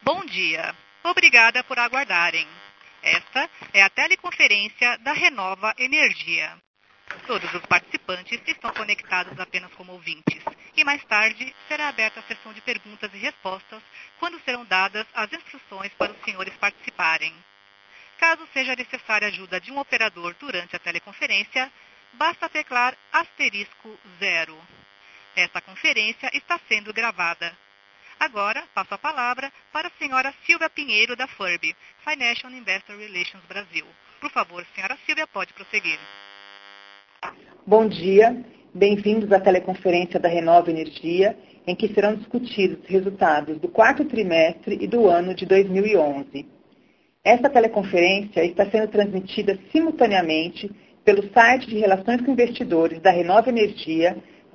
Bom dia. Obrigada por aguardarem. Esta é a teleconferência da Renova Energia. Todos os participantes estão conectados apenas como ouvintes. E mais tarde será aberta a sessão de perguntas e respostas, quando serão dadas as instruções para os senhores participarem. Caso seja necessária a ajuda de um operador durante a teleconferência, basta teclar *0. Esta conferência está sendo gravada. Agora, passo a palavra para a senhora Silvia Pinheiro, da FIRB, Financial Investor Relations Brasil. Por favor, senhora Silvia, pode prosseguir. Bom dia, bem-vindos à teleconferência da Renova Energia, em que serão discutidos os resultados do quarto trimestre e do ano de 2011. Esta teleconferência está sendo transmitida simultaneamente pelo site de Relações com Investidores da Renova Energia,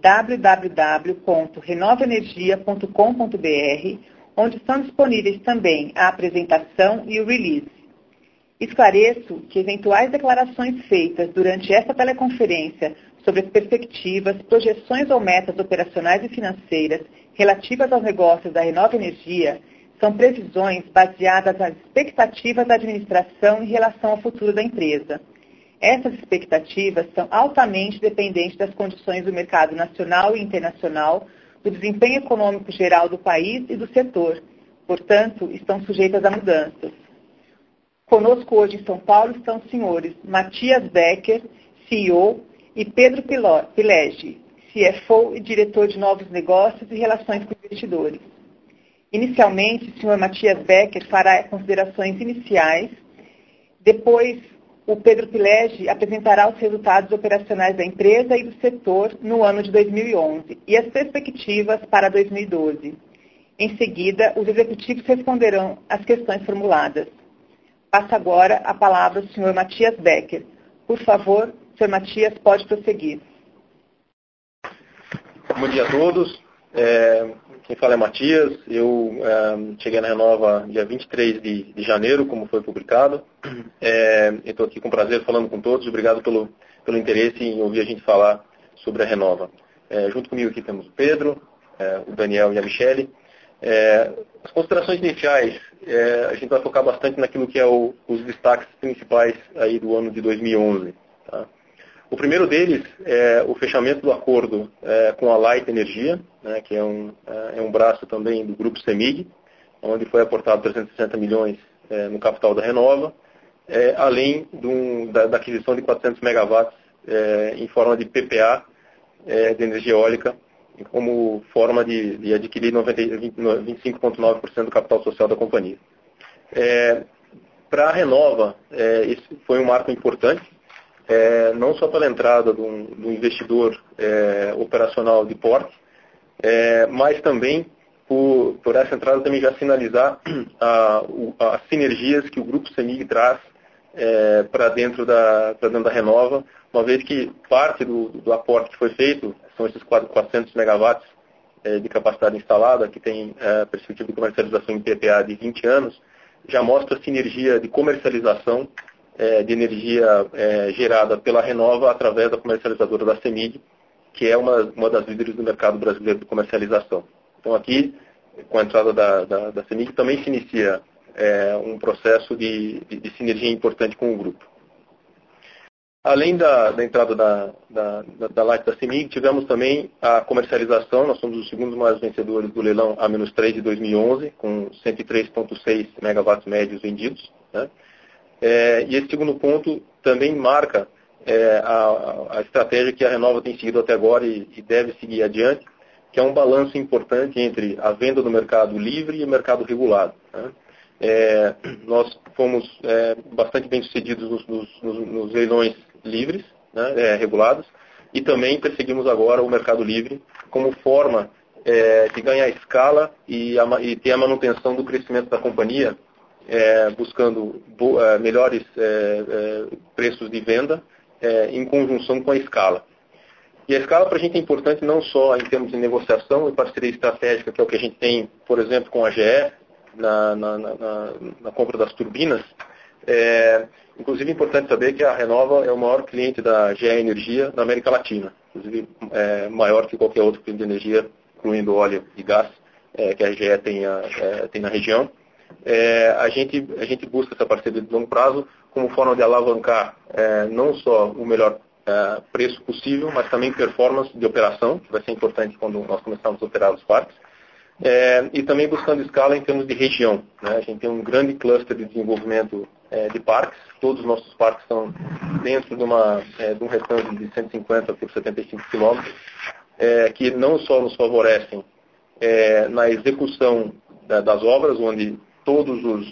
www.renovaenergia.com.br, onde estão disponíveis também a apresentação e o release. Esclareço que eventuais declarações feitas durante esta teleconferência sobre as perspectivas, projeções ou metas operacionais e financeiras relativas aos negócios da Renova Energia são previsões baseadas nas expectativas da administração em relação ao futuro da empresa. Essas expectativas são altamente dependentes das condições do mercado nacional e internacional, do desempenho econômico geral do país e do setor. Portanto, estão sujeitas a mudanças. Conosco hoje em São Paulo estão os senhores Matias Becker, CEO, e Pedro Pilegi, CFO e diretor de novos negócios e relações com investidores. Inicialmente, o senhor Matias Becker fará considerações iniciais. Depois, o Pedro Pilegi apresentará os resultados operacionais da empresa e do setor no ano de 2011 e as perspectivas para 2012. Em seguida, os executivos responderão às questões formuladas. Passo agora a palavra ao senhor Matias Becker. Por favor, senhor Matias, pode prosseguir. Bom dia a todos. Quem fala é Matias. Eu cheguei na Renova dia 23 de janeiro, como foi publicado. Estou aqui com prazer falando com todos. Obrigado pelo interesse em ouvir a gente falar sobre a Renova. Junto comigo aqui temos o Pedro, o Daniel e a Michele. As considerações iniciais, a gente vai focar bastante naquilo que é os destaques principais aí do ano de 2011. Tá? O primeiro deles é o fechamento do acordo com a Light Energia, né, que é um braço também do grupo CEMIG, onde foi aportado 360 milhões no capital da Renova, além da aquisição de 400 megawatts em forma de PPA de energia eólica, como forma de adquirir 25,9% do capital social da companhia. Para a Renova, esse foi um marco importante, não só pela entrada do investidor operacional de porte, mas também por essa entrada também já sinalizar as sinergias que o Grupo CEMIG traz para dentro da Renova, uma vez que parte do aporte que foi feito são esses 400 megawatts de capacidade instalada, que tem perspectiva de comercialização em PPA de 20 anos, já mostra a sinergia de comercialização de energia gerada pela Renova através da comercializadora da CEMIG, que é uma das líderes do mercado brasileiro de comercialização. Então aqui, com a entrada da CEMIG, também se inicia um processo de sinergia importante com o grupo. Além da entrada da Light da CEMIG, tivemos também a comercialização. Nós somos os segundos maiores vencedores do leilão A-3 de 2011, com 103,6 megawatts médios vendidos, né? E esse segundo ponto também marca a estratégia que a Renova tem seguido até agora e deve seguir adiante, que é um balanço importante entre a venda do mercado livre e o mercado regulado, né? Nós fomos bastante bem sucedidos nos leilões livres, né, regulados, e também perseguimos agora o mercado livre como forma de ganhar escala e ter a manutenção do crescimento da companhia, buscando melhores preços de venda em conjunção com a escala. E a escala para a gente é importante não só em termos de negociação e parceria estratégica, que é o que a gente tem, por exemplo, com a GE, na compra das turbinas. Inclusive é importante saber que a Renova é o maior cliente da GE Energia na América Latina, inclusive maior que qualquer outro cliente de energia, incluindo óleo e gás, que a GE tem na região. a gente busca essa parceria de longo prazo como forma de alavancar não só o melhor preço possível, mas também performance de operação, que vai ser importante quando nós começarmos a operar os parques, e também buscando escala em termos de região, né? A gente tem um grande cluster de desenvolvimento de parques, todos os nossos parques estão dentro de um retângulo de 150 por 75 quilômetros, que não só nos favorecem na execução das obras, onde todos os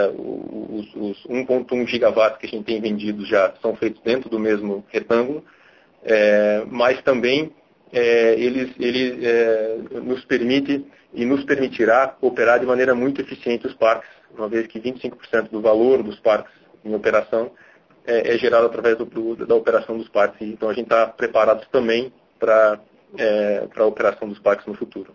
1.1 gigawatts que a gente tem vendido já são feitos dentro do mesmo retângulo, mas também ele nos permite e nos permitirá operar de maneira muito eficiente os parques, uma vez que 25% do valor dos parques em operação é gerado através da operação dos parques. Então a gente está preparado também para a operação dos parques no futuro.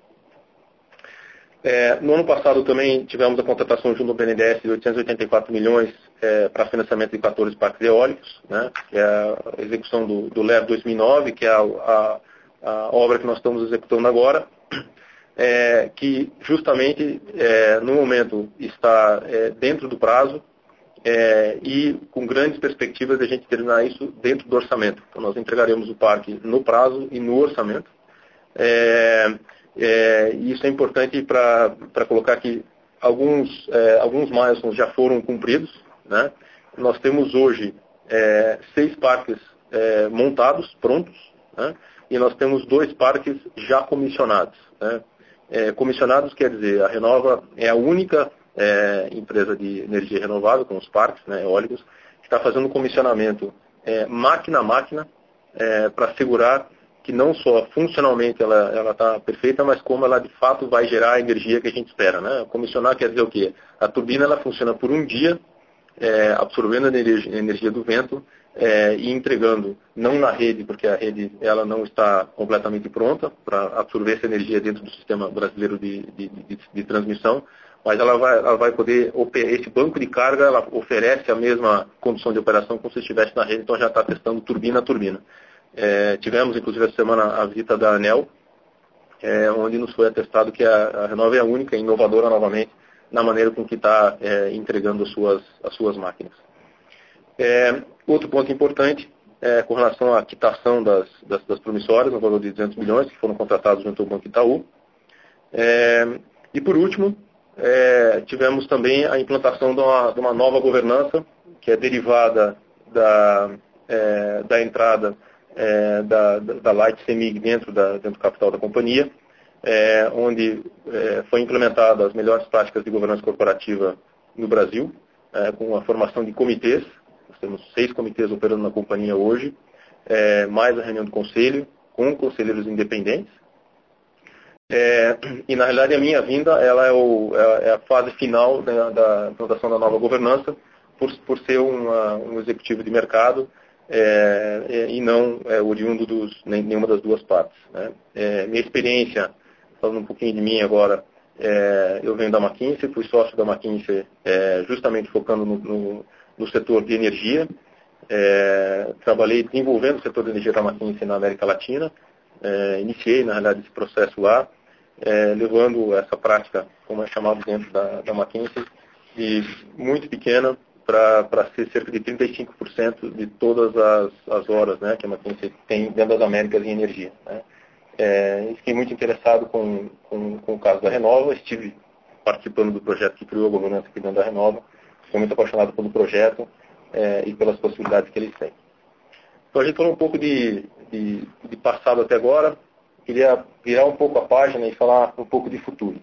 No ano passado também tivemos a contratação junto ao BNDES de 884 milhões para financiamento de 14 parques eólicos, né, que é a execução do LEV 2009, que é a obra que nós estamos executando agora, que justamente no momento está dentro do prazo e com grandes perspectivas de a gente terminar isso dentro do orçamento. Então nós entregaremos o parque no prazo e no orçamento. Isso é importante para colocar que alguns milestones já foram cumpridos, né? Nós temos hoje 6 parques montados, prontos, né? E nós temos 2 parques já comissionados, né? Comissionados quer dizer, a Renova é a única empresa de energia renovável, com os parques, né, eólicos, que está fazendo comissionamento máquina a máquina para assegurar que não só funcionalmente ela está perfeita, mas como ela de fato vai gerar a energia que a gente espera, né? Comissionar quer dizer o quê? A turbina ela funciona por um dia, absorvendo a energia do vento e entregando, não na rede, porque a rede ela não está completamente pronta para absorver essa energia dentro do sistema brasileiro de transmissão, mas ela vai poder, esse banco de carga ela oferece a mesma condição de operação como se estivesse na rede, então já está testando turbina a turbina. Tivemos, inclusive, essa semana a visita da ANEEL, onde nos foi atestado que a Renova é a única inovadora novamente na maneira com que está entregando as suas máquinas. Outro ponto importante com relação à quitação das promissórias, no valor de 200 milhões, que foram contratados junto ao Banco Itaú. E, por último, tivemos também a implantação de uma nova governança, que é derivada da entrada da Light Semig dentro do capital da companhia, onde foi implementada as melhores práticas de governança corporativa no Brasil, com a formação de comitês. Nós temos 6 comitês operando na companhia hoje, mais a reunião do conselho, com conselheiros independentes. E, na realidade, a minha vinda ela é a fase final da implantação da nova governança, por ser um executivo de mercado, e não oriundo nenhuma das duas partes, né? Minha experiência, falando um pouquinho de mim agora, eu venho da McKinsey, fui sócio da McKinsey justamente focando no setor de energia. Trabalhei desenvolvendo o setor de energia da McKinsey na América Latina. Iniciei, na realidade, esse processo lá, levando essa prática, como é chamado dentro da McKinsey, de muito pequena para ser cerca de 35% de todas as horas, né, que a McKinsey tem dentro das Américas em energia, né. Fiquei muito interessado com o caso da Renova, estive participando do projeto que criou a governança aqui dentro da Renova, estou muito apaixonado pelo projeto e pelas possibilidades que eles têm. Então a gente falou um pouco de passado até agora, queria virar um pouco a página e falar um pouco de futuro.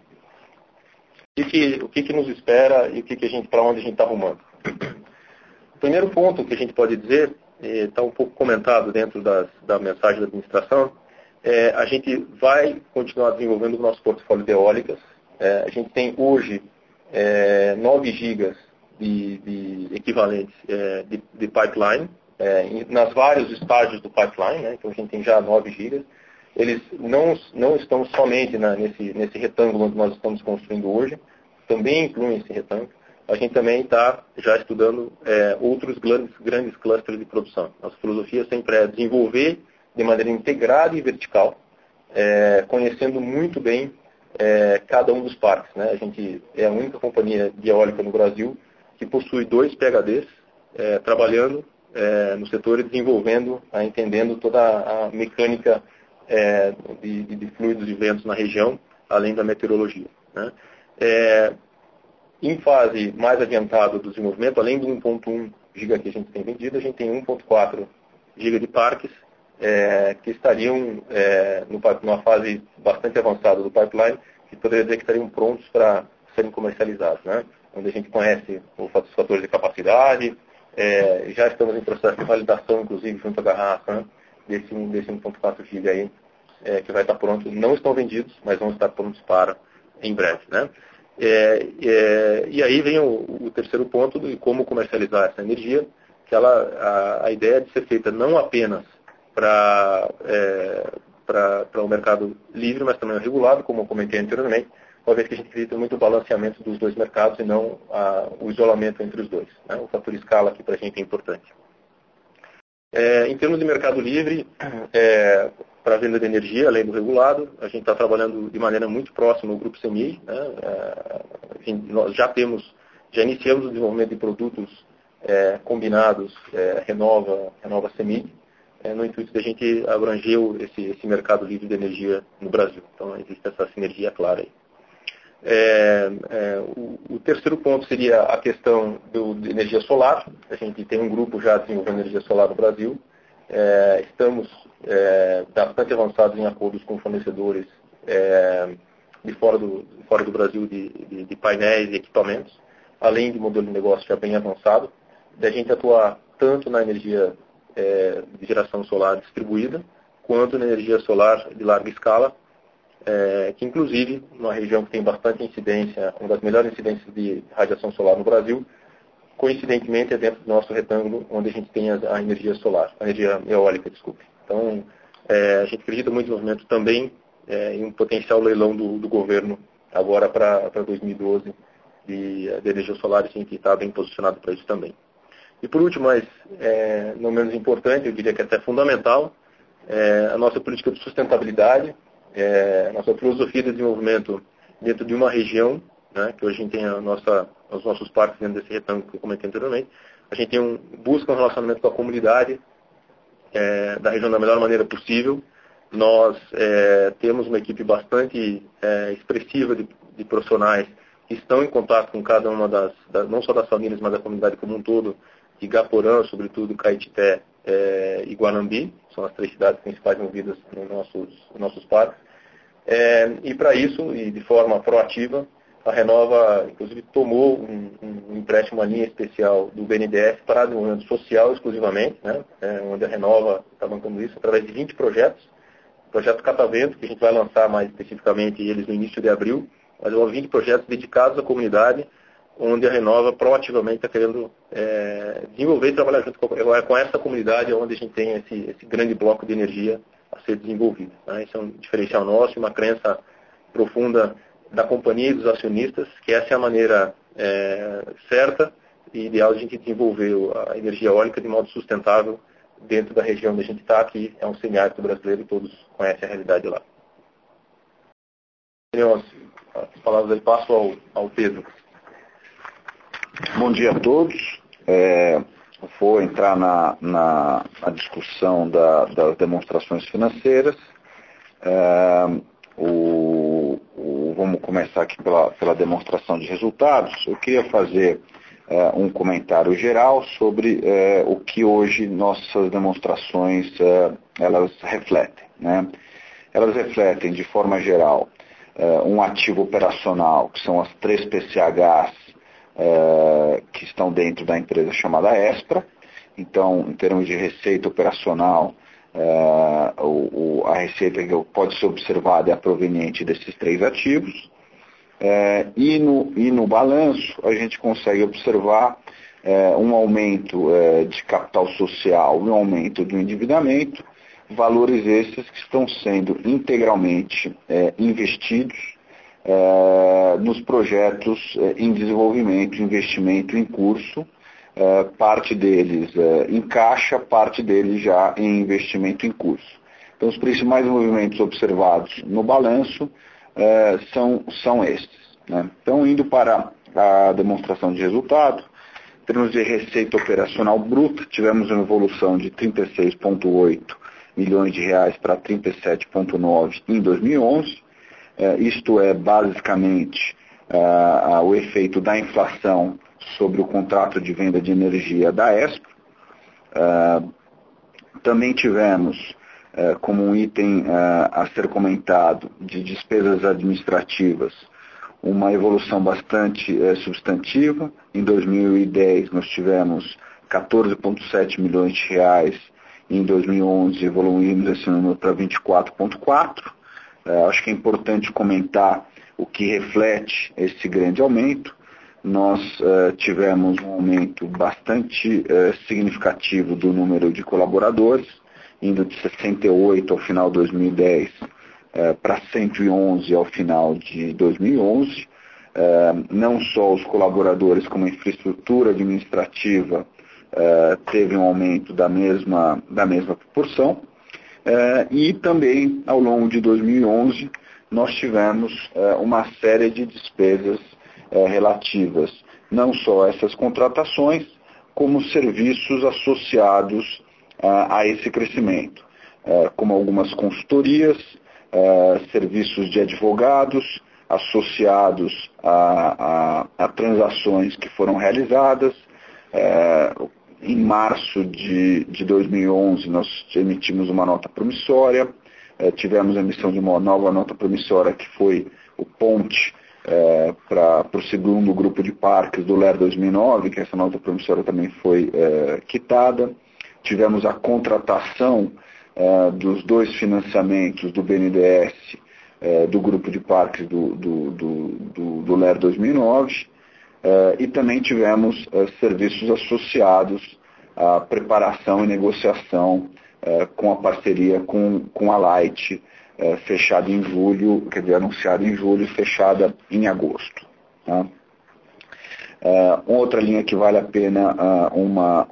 O que nos espera e para onde a gente está arrumando. O primeiro ponto que a gente pode dizer, está um pouco comentado dentro da mensagem da administração, a gente vai continuar desenvolvendo o nosso portfólio de eólicas. A gente tem hoje 9 gigas de equivalentes de pipeline, nas vários estágios do pipeline, né? Então a gente tem já 9 gigas. Eles não estão somente nesse retângulo onde nós estamos construindo hoje, também incluem esse retângulo. A gente também está já estudando outros grandes clusters de produção. Nossa filosofia sempre é desenvolver de maneira integrada e vertical, conhecendo muito bem cada um dos parques, né? A gente é a única companhia de eólica no Brasil que possui 2 PHDs trabalhando no setor e desenvolvendo, entendendo toda a mecânica de fluidos e ventos na região, além da meteorologia, né? Em fase mais adiantada do desenvolvimento, além do 1.1 giga que a gente tem vendido, a gente tem 1.4 giga de parques que estariam numa fase bastante avançada do pipeline, que poderia dizer que estariam prontos para serem comercializados, né? Onde a gente conhece os fatores de capacidade, já estamos em processo de validação, inclusive, junto à Garrafa, né? desse 1.4 giga aí, que vai estar pronto. Não estão vendidos, mas vão estar prontos para em breve, né? E aí vem o terceiro ponto de como comercializar essa energia, que a ideia é de ser feita não apenas para o mercado livre, mas também regulado, como eu comentei anteriormente, uma vez que a gente acredita muito no balanceamento dos 2 mercados e não o isolamento entre os dois, né? O fator escala aqui para a gente é importante. Em termos de mercado livre, para a venda de energia, além do regulado, a gente está trabalhando de maneira muito próxima no Grupo CEMIG, né? Nós já iniciamos o desenvolvimento de produtos combinados Renova CEMIG, no intuito de a gente abranger esse mercado livre de energia no Brasil. Então, existe essa sinergia clara aí. O terceiro ponto seria a questão de energia solar. A gente tem um grupo já desenvolvendo energia solar no Brasil. Estamos bastante avançados em acordos com fornecedores de fora do Brasil de painéis e equipamentos, além de modelo de negócio já bem avançado, da gente atuar tanto na energia de geração solar distribuída, quanto na energia solar de larga escala, que inclusive, numa região que tem bastante incidência, uma das melhores incidências de radiação solar no Brasil, coincidentemente é dentro do nosso retângulo, onde a gente tem a energia solar, a energia eólica, desculpe. Então, a gente acredita muito no movimento também em um potencial leilão do governo agora para 2012 de energia solar, e a gente está bem posicionado para isso também. E por último, mas não menos importante, eu diria que até fundamental, a nossa política de sustentabilidade, a nossa filosofia de desenvolvimento dentro de uma região, né, que hoje a gente tem os nossos parques dentro desse retângulo que eu comentei anteriormente. A gente busca um relacionamento com a comunidade da região da melhor maneira possível. Nós temos uma equipe bastante expressiva de profissionais que estão em contato com cada uma não só das famílias, mas da comunidade como um todo, de Igaporã, sobretudo Caetité e Guanambi, são as 3 cidades principais envolvidas nos nossos parques. E para isso, e de forma proativa, a Renova, inclusive, tomou um empréstimo, uma linha especial do BNDES para desenvolvimento social exclusivamente, né? Onde a Renova está bancando isso através de 20 projetos. O projeto Catavento, que a gente vai lançar mais especificamente eles no início de abril, mas são 20 projetos dedicados à comunidade, onde a Renova proativamente está querendo desenvolver e trabalhar junto com essa comunidade, onde a gente tem esse grande bloco de energia a ser desenvolvido, né? Isso é um diferencial nosso, uma crença profunda da companhia e dos acionistas, que essa é a maneira certa e ideal de a gente desenvolver a energia eólica de modo sustentável dentro da região onde a gente está, que é um semiárido brasileiro e todos conhecem a realidade lá. As palavras aí passo ao Pedro. Bom dia a todos. Vou entrar na discussão das demonstrações financeiras. Vamos começar aqui pela demonstração de resultados. Eu queria fazer um comentário geral sobre o que hoje nossas demonstrações elas refletem, né? Elas refletem, de forma geral, um ativo operacional, que são as 3 PCHs que estão dentro da empresa chamada Expra. Então, em termos de receita operacional, a receita que pode ser observada é proveniente desses 3 ativos. E no balanço, a gente consegue observar um aumento de capital social e um aumento do endividamento, valores esses que estão sendo integralmente investidos nos projetos em desenvolvimento, investimento em curso, parte deles em caixa, parte deles já em investimento em curso. Então, os principais movimentos observados no balanço são estes, né? Então, indo para a demonstração de resultado, em termos de receita operacional bruta, tivemos uma evolução de 36,8 milhões de reais para 37,9 em 2011. Isto é basicamente o efeito da inflação sobre o contrato de venda de energia da ESP. Também tivemos, como um item a ser comentado, de despesas administrativas, uma evolução bastante substantiva. Em 2010 nós tivemos 14,7 milhões de reais, em 2011 evoluímos esse número para 24,4. Acho que é importante comentar o que reflete esse grande aumento. Nós tivemos um aumento bastante significativo do número de colaboradores, indo de 68 ao final de 2010 para 111 ao final de 2011. Não só os colaboradores, como a infraestrutura administrativa teve um aumento da mesma proporção. E também, ao longo de 2011, nós tivemos uma série de despesas relativas não só a essas contratações, como serviços associados a esse crescimento, como algumas consultorias, serviços de advogados associados a transações que foram realizadas. Em março de 2011, nós emitimos uma nota promissória, tivemos a emissão de uma nova nota promissória que foi o ponte para o segundo grupo de parques do LER 2009, que essa nota promissória também foi quitada. Tivemos a contratação dos 2 financiamentos do BNDES, do grupo de parques do LER 2009, e também tivemos serviços associados à preparação e negociação com a parceria com a Light, fechada em julho, quer dizer, anunciada em julho e fechada em agosto. Tá? Outra linha que vale a pena uma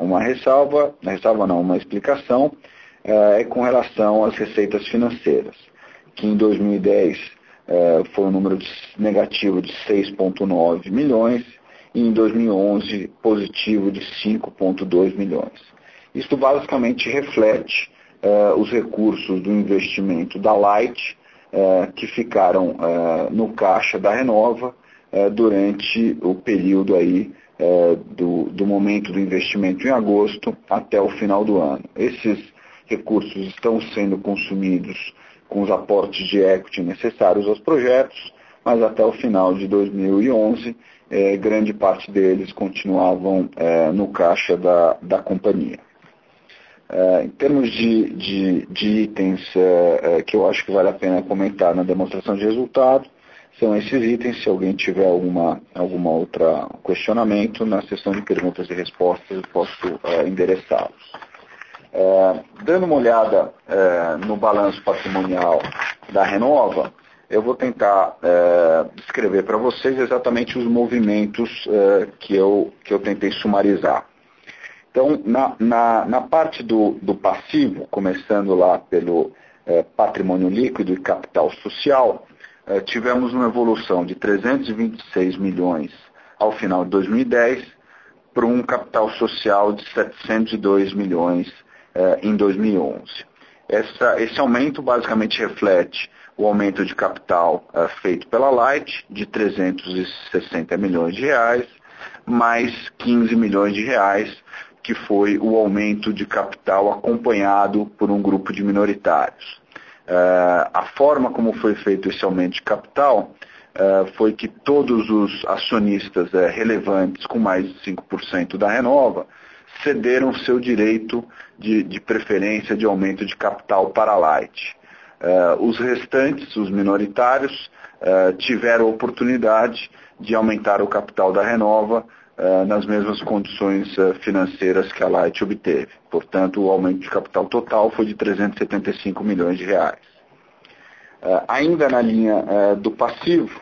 uma explicação, é com relação às receitas financeiras, que em 2010 foi um número negativo de 6,9 milhões e em 2011 positivo de 5,2 milhões. Isto basicamente reflete os recursos do investimento da Light, que ficaram no caixa da Renova durante o período aí do momento do investimento em agosto até o final do ano. Esses recursos estão sendo consumidos com os aportes de equity necessários aos projetos, mas até o final de 2011, grande parte deles continuavam no caixa da companhia. Em termos de itens que eu acho que vale a pena comentar na demonstração de resultado, são esses itens. Se alguém tiver alguma outra questionamento, na sessão de perguntas e respostas eu posso endereçá-los. Dando uma olhada no balanço patrimonial da Renova, eu vou tentar descrever para vocês exatamente os movimentos que eu tentei sumarizar. Então, na parte do passivo, começando lá pelo patrimônio líquido e capital social, tivemos uma evolução de 326 milhões ao final de 2010 para um capital social de 702 milhões em 2011. Esse aumento basicamente reflete o aumento de capital feito pela Light, de 360 milhões de reais, mais 15 milhões de reais, que foi o aumento de capital acompanhado por um grupo de minoritários. A forma como foi feito esse aumento de capital foi que todos os acionistas relevantes com mais de 5% da Renova cederam seu direito de preferência de aumento de capital para a Light. Os restantes, os minoritários, tiveram a oportunidade de aumentar o capital da Renova nas mesmas condições financeiras que a Light obteve. Portanto, o aumento de capital total foi de 375 milhões de reais. Ainda na linha do passivo,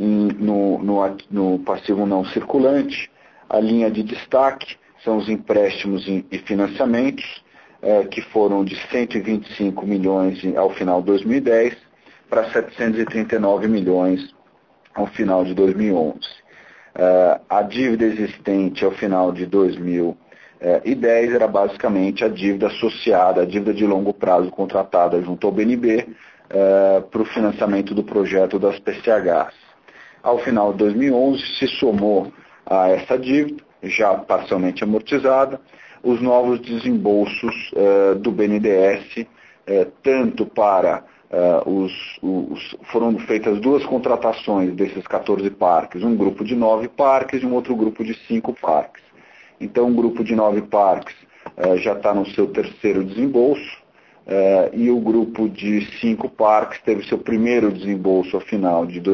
no passivo não circulante, a linha de destaque são os empréstimos e financiamentos, que foram de 125 milhões ao final de 2010 para 739 milhões ao final de 2011. A dívida existente ao final de 2010 era basicamente a dívida associada, a dívida de longo prazo contratada junto ao BNB para o financiamento do projeto das PCHs. Ao final de 2011 se somou a essa dívida, já parcialmente amortizada, os novos desembolsos do BNDES, tanto para foram feitas 2 contratações desses 14 parques, um grupo de 9 parques e um outro grupo de 5 parques. Então, um grupo de 9 parques já está no seu 3º desembolso, e o grupo de 5 parques teve seu primeiro desembolso ao final de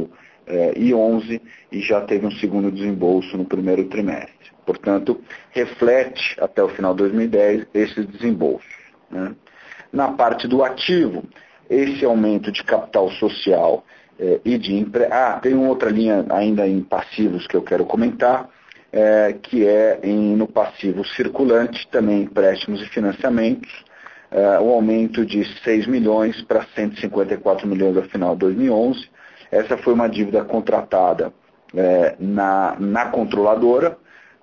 2011 e já teve um segundo desembolso no primeiro trimestre. Portanto, reflete até o final de 2010 esses desembolsos, né? Na parte do ativo, esse aumento de capital social e de tem uma outra linha ainda em passivos que eu quero comentar, que é no passivo circulante, também empréstimos e financiamentos, um aumento de 6 milhões para 154 milhões ao final de 2011. Essa foi uma dívida contratada na controladora,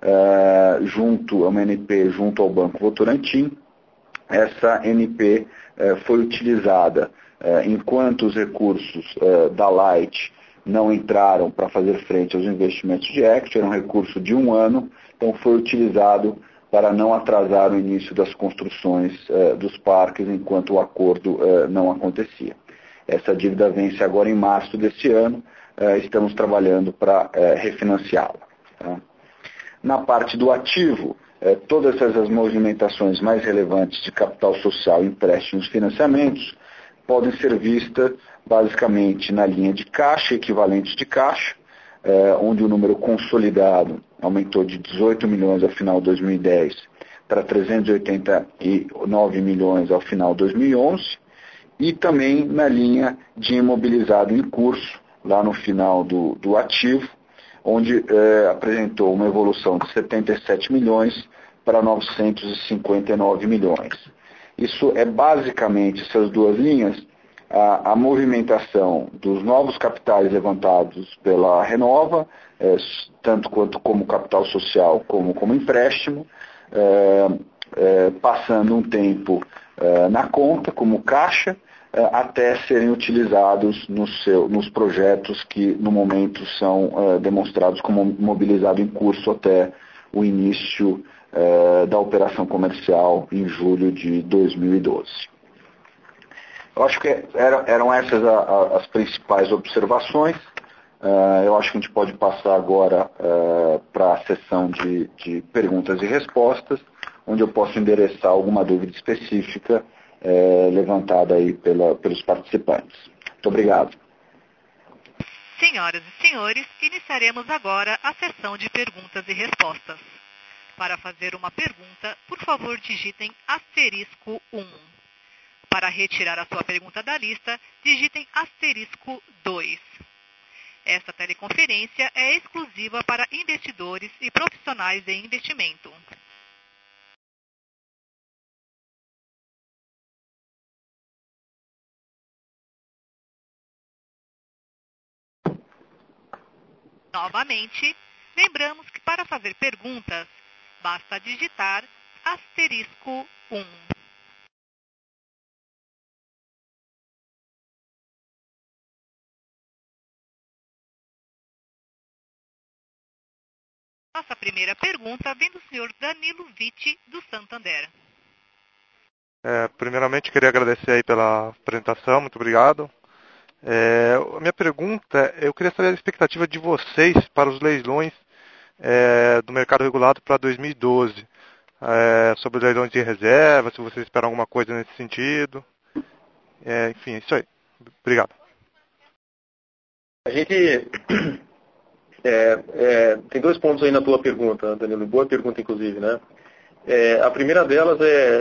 uma NP junto ao Banco Votorantim. Essa NP foi utilizada enquanto os recursos da Light não entraram para fazer frente aos investimentos de equity, era um recurso de 1 ano, então foi utilizado para não atrasar o início das construções dos parques enquanto o acordo não acontecia. Essa dívida vence agora em março deste ano, estamos trabalhando para refinanciá-la. Tá? Na parte do ativo, todas essas movimentações mais relevantes de capital social, empréstimos e financiamentos podem ser vistas basicamente na linha de caixa, equivalentes de caixa, onde o número consolidado aumentou de 18 milhões ao final de 2010 para 389 milhões ao final de 2011, e também na linha de imobilizado em curso, lá no final do ativo, onde apresentou uma evolução de 77 milhões para 959 milhões. Isso é basicamente essas 2 linhas, a movimentação dos novos capitais levantados pela Renova, tanto quanto como capital social como empréstimo, passando um tempo na conta como caixa, até serem utilizados nos projetos que no momento são demonstrados como mobilizado em curso até o início da operação comercial em julho de 2012. Eu acho que eram essas as principais observações. Eu acho que a gente pode passar agora para a sessão de perguntas e respostas, onde eu posso endereçar alguma dúvida específica levantada aí pelos participantes. Muito obrigado. Senhoras e senhores, iniciaremos agora a sessão de perguntas e respostas. Para fazer uma pergunta, por favor, digitem *1. Para retirar a sua pergunta da lista, digitem *2. Esta teleconferência é exclusiva para investidores e profissionais de investimento. Novamente, lembramos que para fazer perguntas, basta digitar *1. Nossa primeira pergunta vem do senhor Danilo Vitti, do Santander. Primeiramente, queria agradecer aí pela apresentação, muito obrigado. A minha pergunta, eu queria saber a expectativa de vocês para os leilões do mercado regulado para 2012. Sobre os leilões de reserva, se vocês esperam alguma coisa nesse sentido. Enfim, é isso aí. Obrigado. A gente tem 2 pontos aí na tua pergunta, Danilo. Boa pergunta, inclusive, né? A primeira delas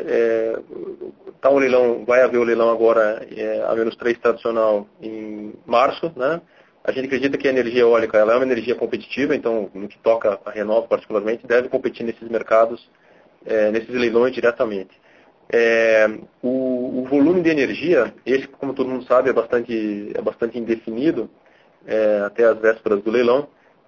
vai haver o leilão agora, a menos 3 tradicional, em março, né? A gente acredita que a energia eólica ela é uma energia competitiva, então, no que toca a Renova particularmente, deve competir nesses mercados, nesses leilões diretamente. O volume de energia, esse, como todo mundo sabe, é bastante indefinido, até as vésperas do leilão.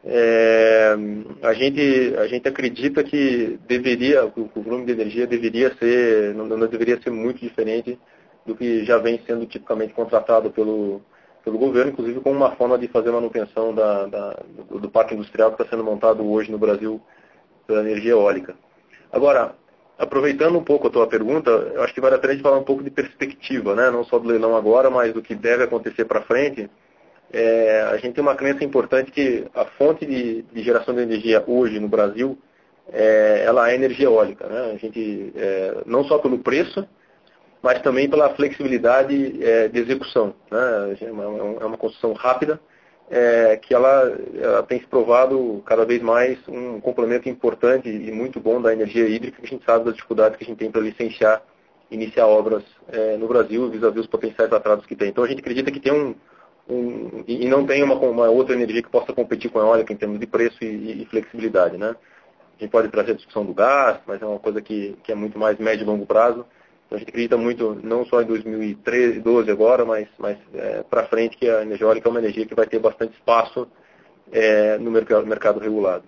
A gente acredita que o volume de energia não deveria ser muito diferente do que já vem sendo tipicamente contratado pelo governo, inclusive como uma forma de fazer manutenção do parque industrial que está sendo montado hoje no Brasil pela energia eólica. Agora, aproveitando um pouco a tua pergunta, eu acho que vale a pena a gente falar um pouco de perspectiva, né? Não só do leilão agora, mas do que deve acontecer para frente. A gente tem uma crença importante que a fonte de geração de energia hoje no Brasil, ela é energia eólica, né? A gente, não só pelo preço, mas também pela flexibilidade de execução, né? É uma construção rápida, que ela tem se provado cada vez mais um complemento importante e muito bom da energia hídrica, que a gente sabe das dificuldades que a gente tem para iniciar obras no Brasil, vis-à-vis os potenciais atrasos que tem. Então a gente acredita que tem e não tem uma outra energia que possa competir com a eólica em termos de preço e flexibilidade, né? A gente pode trazer a discussão do gás, mas é uma coisa que é muito mais médio e longo prazo. Então a gente acredita muito, não só em 2013, 2012 agora, mas para frente, que a energia eólica é uma energia que vai ter bastante espaço no mercado regulado.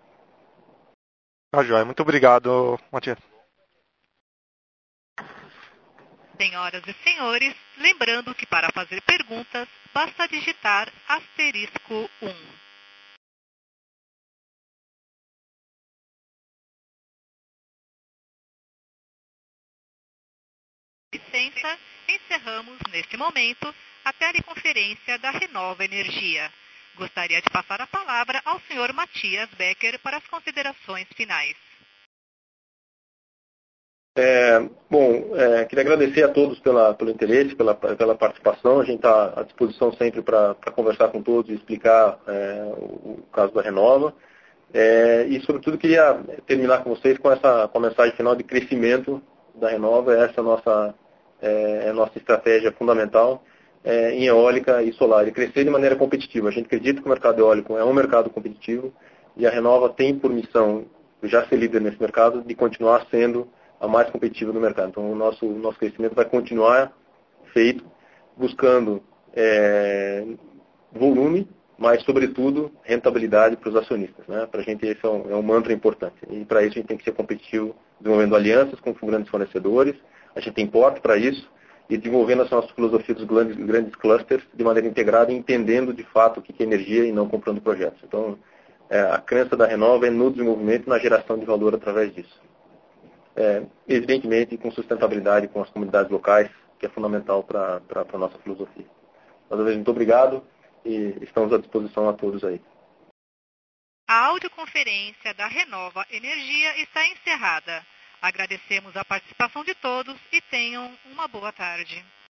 Joia. Muito obrigado, Matias. Senhoras e senhores, lembrando que para fazer perguntas, basta digitar *1. Licença, encerramos neste momento a teleconferência da Renova Energia. Gostaria de passar a palavra ao senhor Matias Becker para as considerações finais. Queria agradecer a todos pelo interesse, pela participação. A gente está à disposição sempre para conversar com todos e explicar o caso da Renova. E, sobretudo, queria terminar com vocês com a mensagem final de crescimento da Renova. Essa é a nossa estratégia fundamental em eólica e solar, e crescer de maneira competitiva. A gente acredita que o mercado eólico é um mercado competitivo e a Renova tem por missão, já ser líder nesse mercado, de continuar sendo a mais competitiva do mercado. Então, o nosso crescimento vai continuar feito buscando volume, mas, sobretudo, rentabilidade para os acionistas, né? Para a gente esse é um mantra importante. E para isso a gente tem que ser competitivo, desenvolvendo alianças com grandes fornecedores. A gente tem porte para isso e desenvolvendo essa nossa filosofia dos grandes clusters de maneira integrada, entendendo de fato o que é energia e não comprando projetos. Então, a crença da Renova é no desenvolvimento e na geração de valor através disso. Evidentemente, com sustentabilidade com as comunidades locais, que é fundamental para a nossa filosofia. Mais uma vez, muito obrigado e estamos à disposição a todos aí. A audioconferência da Renova Energia está encerrada. Agradecemos a participação de todos e tenham uma boa tarde.